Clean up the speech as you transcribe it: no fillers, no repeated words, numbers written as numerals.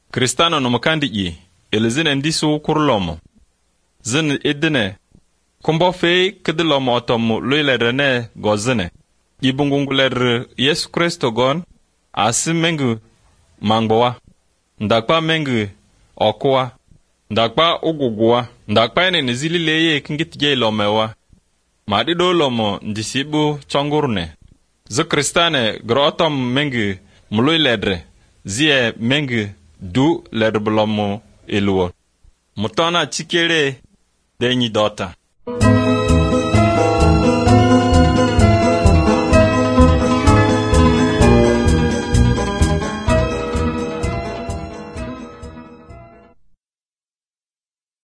Kristano no makandi elezine ndisu kurlomo. Zin idine. Kumbo fe kedilomo otomu luilerene gozine. Ibungunguler Yesu Kristo gon. Asi mengu mangboa. Ndakpa mengu okwa. Ndakpa ugugwa. Ndakpa ene nizili leye kingitije lomewa. Madido lomo ndisibu chongurne. Zo Kristane grotom mengu mului ledre. Zie mengu du ledblomo eluo. Mutona chikere denyi dota.